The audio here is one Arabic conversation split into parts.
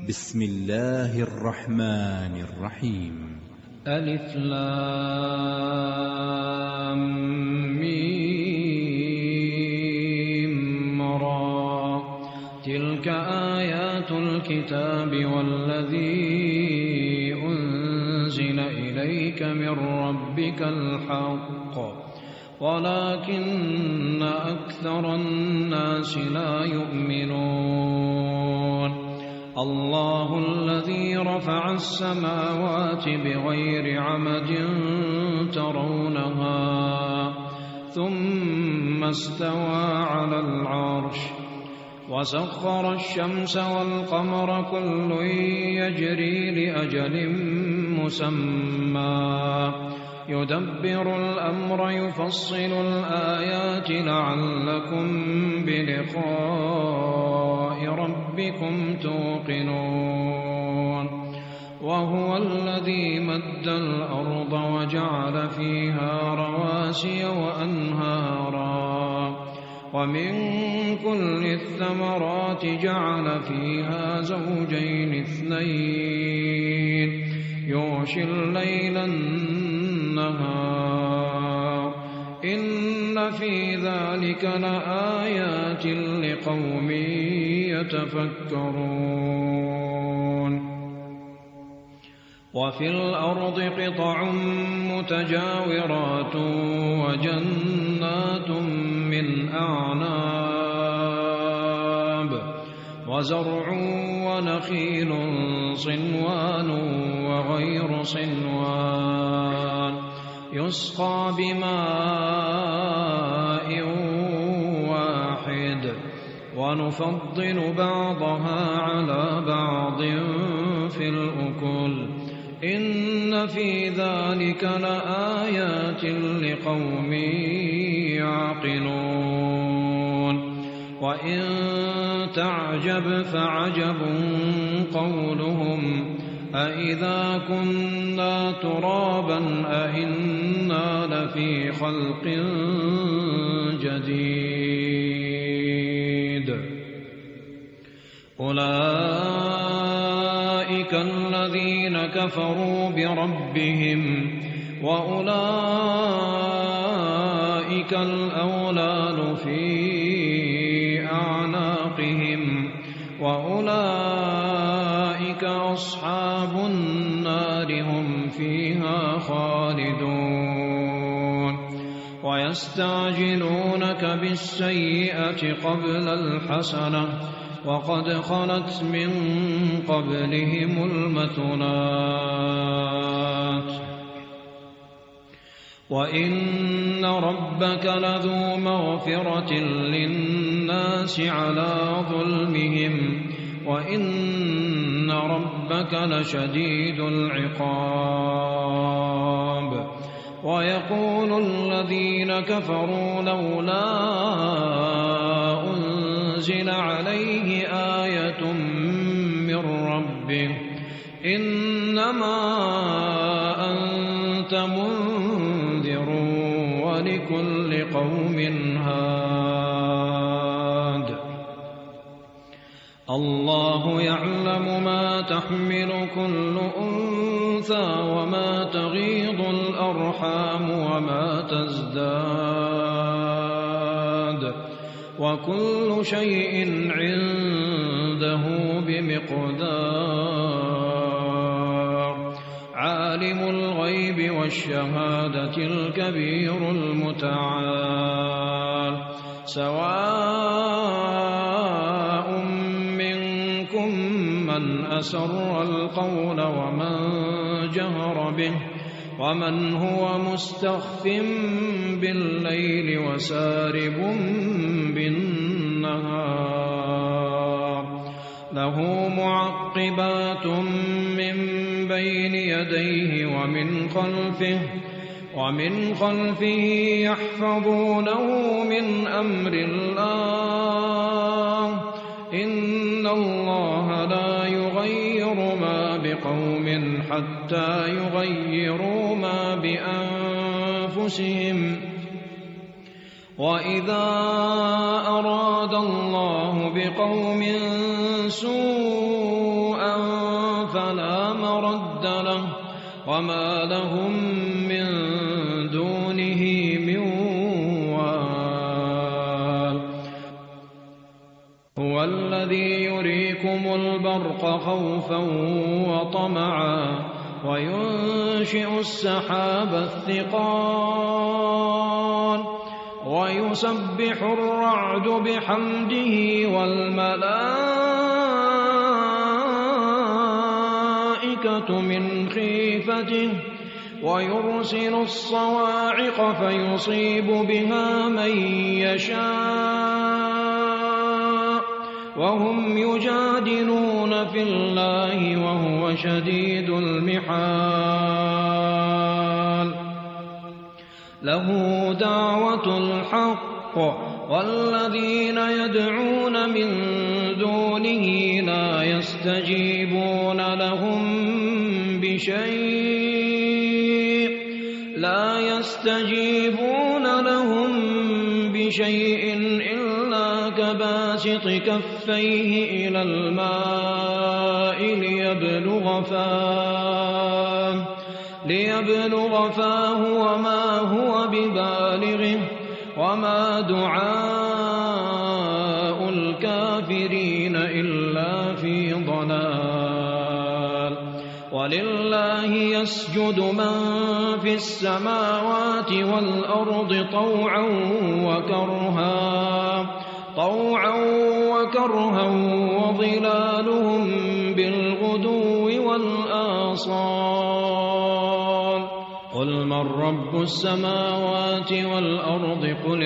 بسم الله الرحمن الرحيم. ألف لام ميم را، تلك آيات الكتاب والذي أنزل إليك من ربك الحق ولكن أكثر الناس لا يؤمنون. الله الذي رفع السماوات بغير عمد ترونها ثم استوى على العرش وسخر الشمس والقمر كل يجري لأجل مسمى يدبر الأمر يفصل الآيات لعلكم بلقاء ربكم توقنون. وهو الذي مد الأرض وجعل فيها رواسي وأنهارا ومن كل الثمرات جعل فيها زوجين اثنين يغشي الليل النهار إن في ذلك لآيات لقوم يتفكرون. وفي الأرض قطع متجاورات وجنات من أعناب وزرع ونخيل صنوان وغير صنوان يسقى بماء واحد ونفضل بعضها على بعض في الأكل إن في ذلك لآيات لقوم يعقلون. وإن تعجب فعجب قولهم أإذا كنا ترابا أإنا لفي خلق جديد. أولئك الذين كفروا بربهم وأولئك الأغلال في أعناقهم وأولئك أصحاب النار هم فيها خالدون. ويستعجلونك بالسيئة قبل الحسنة وقد خلت من قبلهم المثلات وإن ربك لذو مغفرة للناس على ظلمهم وإن ربك لشديد العقاب. ويقول الذين كفروا لولا أنزل عليه آية من ربه إنما أنت منذر ولكل قوم هاد. الله يعلم ما تحمل كل أنثى وما تغيض الأرحام وما تزداد وكل شيء عنده بمقدار. عالم الغيب والشهادة الكبير المتعال. سواء منكم من أسر القول ومن جهر به ومن هو مستخف بالليل وسارب بالنهار. له معقبات من بين يديه ومن خلفه يحفظونه من أمر الله. إن الله لا يغير ما بقوم حتى يغيروا ما بأنفسهم. وإذا أراد الله بقوم سوءا فلا مرد له وما لهم من دونه من وال. هو الذي يريكم البرق خوفا وطمعا وينشئ السحاب الثقال ويسبح الرعد بحمده والملائكة من خيفته ويرسل الصواعق فيصيب بها من يشاء وهم يجادلون في الله وهو شديد المحال. له دعوة الحق والذين يدعون من دونه لا يستجيبون لهم بشيء إلا كباسط كفيه إلى الماء ليبلغ فاه وما هو ببالغه وما دعاء الكافرين إلا في ضلال. ولله يسجد من في السماوات والأرض طوعا وكرها وظلالهم بالغدو والآصال. قل من رب السماوات والأرض قل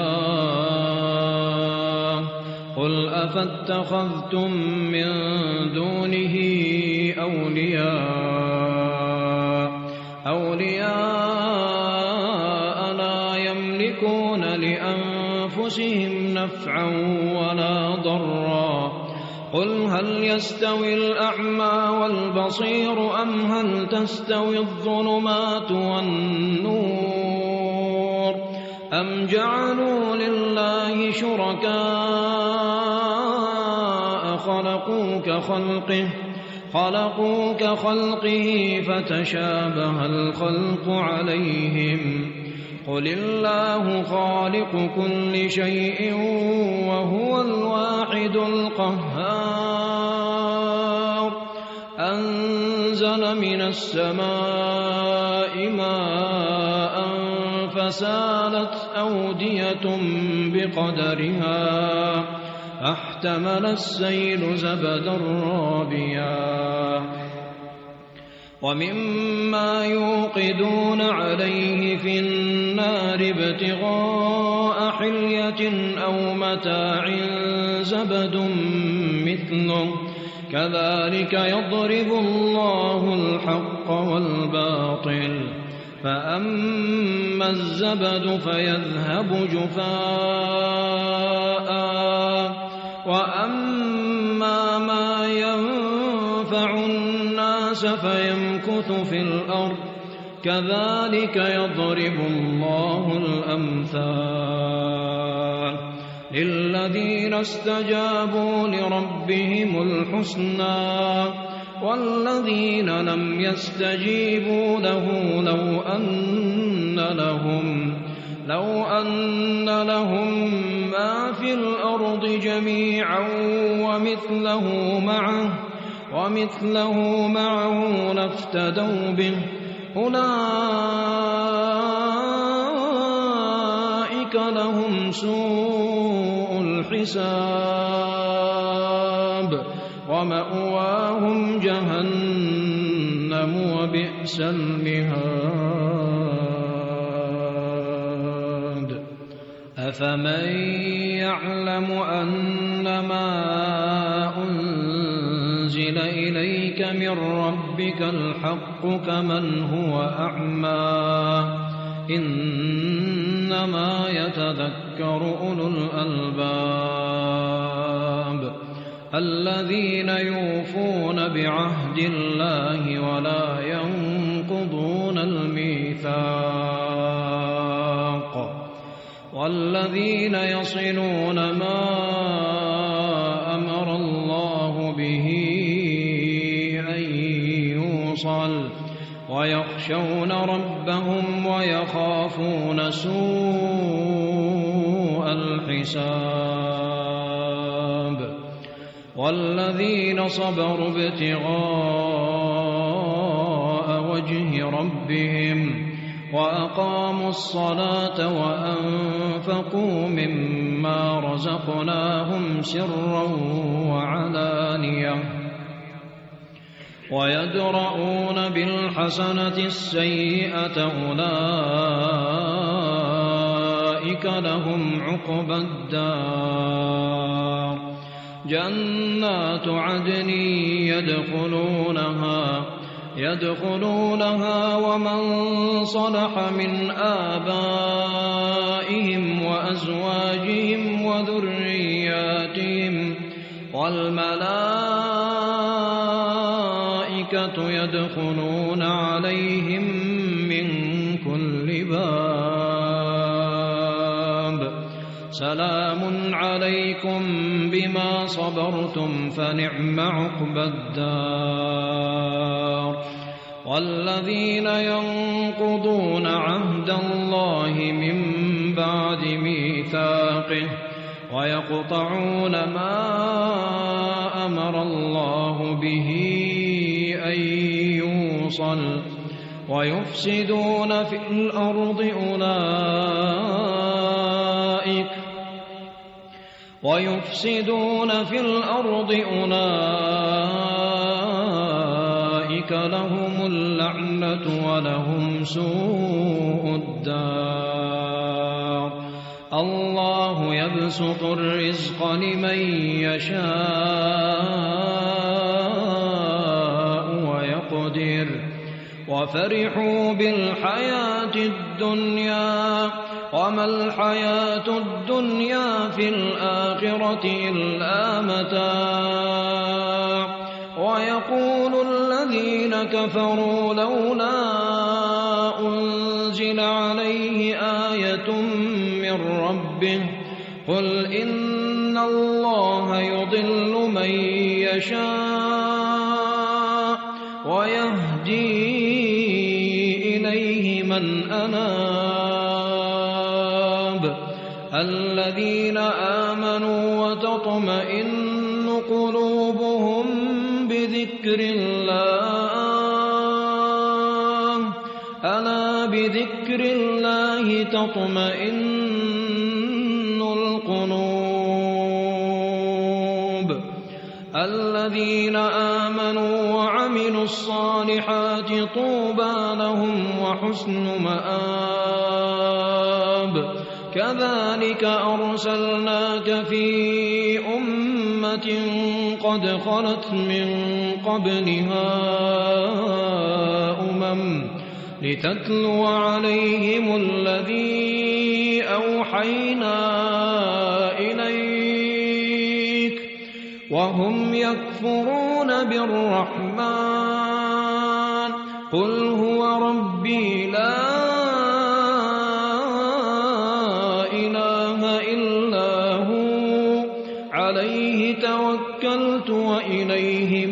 الله. قل أفاتخذتم من دونه أولياء لا يملكون لأنفسهم نفعا ولا ضرا. قل هل يستوي الأعمى والبصير أم هل تستوي الظلمات والنور أم جعلوا لله شركاء خلقوا كخلقه فتشابه الخلق عليهم. قل الله خالق كل شيء وهو الواحد القهار. أنزل من السماء ماء فسالت أودية بقدرها فاحتمل السيل زبدا رابيا ومما يوقدون عليه في النار ابتغاء حلية أو متاع زبد مثله كذلك يضرب الله الحق والباطل. فأما الزبد فيذهب جفاء وأما ما ينفع الناس فيمكث في الأرض كذلك يضرب الله الأمثال. للذين استجابوا لربهم الحسنى والذين لم يستجيبوا له لو أن لهم ما في الأرض جميعا ومثله معه لافتدوا به أولئك لهم سوء الحساب ومأواهم جهنم وبئس المهاد. أفمن يعلم أنما أنزل إليك من ربك الحق كمن هو أعمى إنما يتذكر أولو الألباب الذين يوفون بعهد الله ولا ينقضون الميثاق والذين يصلون ما أمر الله به أن يوصل ويخشون ربهم ويخافون سوء الحساب والذين صبروا ابتغاء وجه ربهم وأقاموا الصلاة وأنفقوا مما رزقناهم سرا وعلانية ويدرؤون بالحسنة السيئة أولئك لهم عقبى الدار جنات عدن يدخلونها ومن صلح من آبائهم وأزواجهم وذرياتهم والملائكة يدخلون عليهم من كل باب سلام عليكم بما صبرتم فنعم عقبى الدار والذين ينقضون عهد الله من بعد ميثاقه ويقطعون ما أمر الله به أن يوصل ويفسدون في الأرض أولئك لهم اللعنة ولهم سوء الدار الله يبسط الرزق لمن يشاء ويقدر وفرحوا بالحياة الدنيا وما الحياة الدنيا في الآخرة إلا متاع ويقول الذين كفروا لولا أنزل عليه آية من ربه قل إن الله يضل من يشاء ويهدي إليه من أناب الذين آمنوا وتطمئن قلوبهم بذكر الله ألا بذكر الله تطمئن القلوب الذين آمنوا وعملوا الصالحات طوبى لهم وحسن مآب كذلك أرسلناك في أمة قد خلت من قبلها لتتلو عليهم الذي أوحينا إليك وهم يكفرون بالرحمن قل هو ربي لا إله إلا هو عليه توكلت وإليه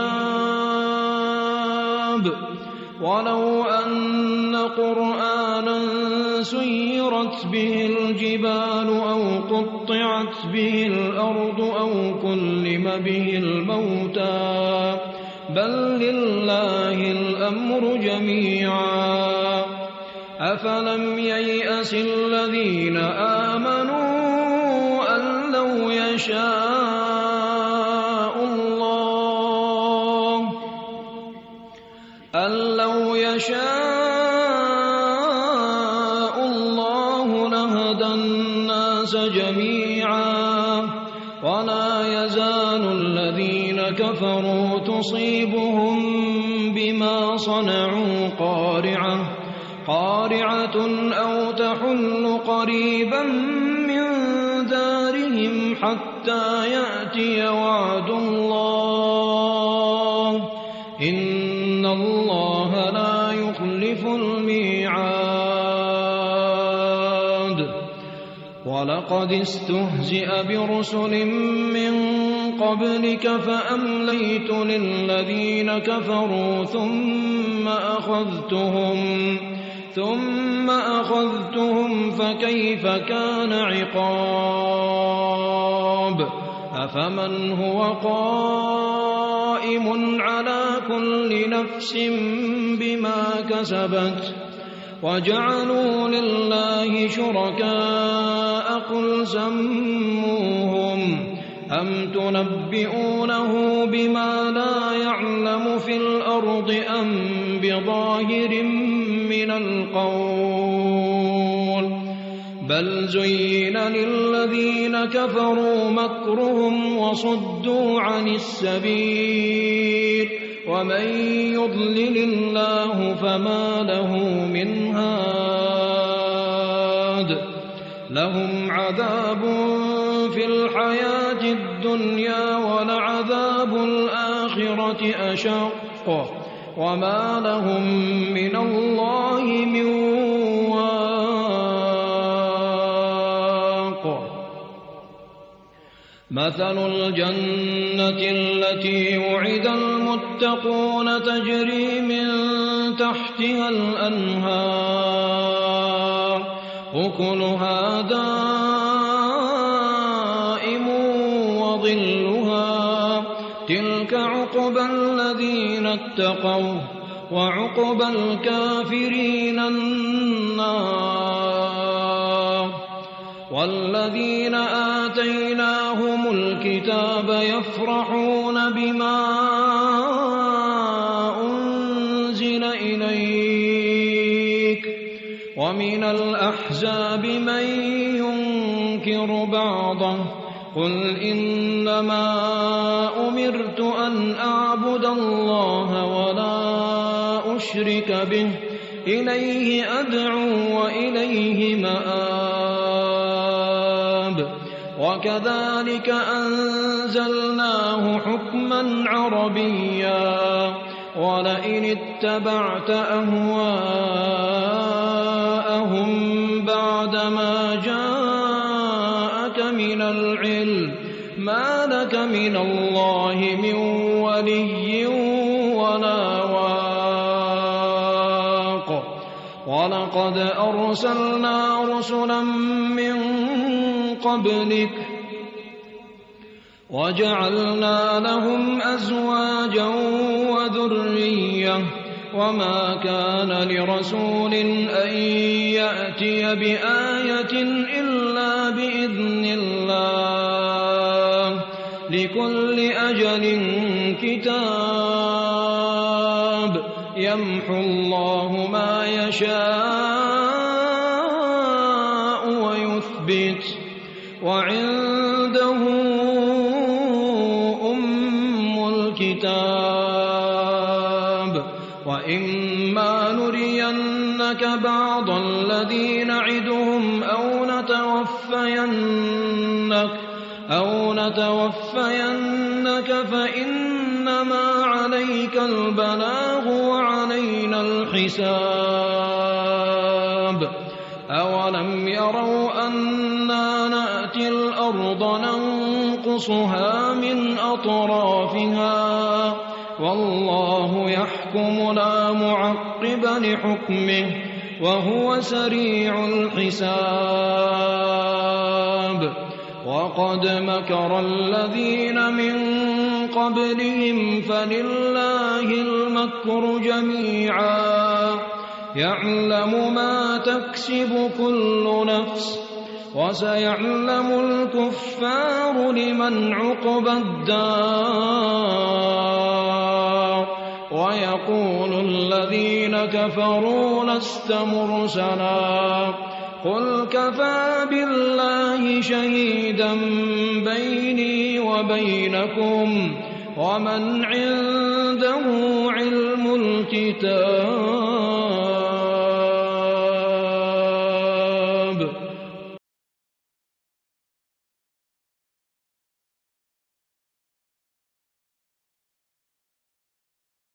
متاب ولو أن قرآنا سيرت به الجبال أو قطعت به الأرض أو كلم به الموتى بل لله الأمر جميعا أفلم ييأس الذين آمنوا أن لو يشاء الله لهدى الناس جميعا ولا يزال الذين كفروا تصيبهم بما صنعوا قارعة أو تحل قريبا من دارهم حتى يأتي وعد الله إن الله لا يخلف الميعاد ولقد استهزئ برسل من قبلك فأمليت للذين كفروا ثم أخذتهم فكيف كان عقاب أفمن هو قائم على كل نفس بما كسبت وجعلوا لله شركاء قل سموهم أم تنبئونه بما لا يعلم في الأرض أم بظاهر من القول بل زين للذين كفروا مكرهم وصدوا عن السبيل ومن يضلل الله فما له من هاد لهم عذاب في الحياة الدنيا ولعذاب الآخرة أشق وما لهم من الله من واق مثل الجنة التي وعد المتقون تجري من تحتها الأنهار أكلها دائم وظلها تلك عقبى الذين اتقوا وعقبى الكافرين النار والذين آتيناهم الكتاب يفرحون بما أنزل إليك ومن الأحزاب من ينكر بعضه قل إنما أمرت أن أعبد الله ولا أشرك به إليه أدعو وإليه مآب وكذلك أنزلناه حكما عربيا ولئن اتبعت أهواءهم بعدما جاءك من العلم ما لك من الله من ولي ولا واق ولقد أرسلنا رسلا من قبلك وجعلنا لهم أزواجا وذرية وما كان لرسول أن يأتي بآية إلا بإذن الله لكل أجل كتاب يمحو الله ما يشاء ويثبت وعنده أم الكتاب وإما نرينك بعض الذي نعدهم أو نتوفينك فإنما عليك البلاغ وعلينا الحساب أولم يروا أنا نأتي الأرض ننقصها من أطرافها والله يحكم لا معقب لحكمه وهو سريع الحساب وقد مكر الذين من قبلهم فلله المكر جميعا يعلم ما تكسب كل نفس وسيعلم الكفار لمن عقبى الدار ويقول الذين كفروا لست مرسلا قل كفى بالله شهيدا بيني وبينكم ومن عنده علم الكتاب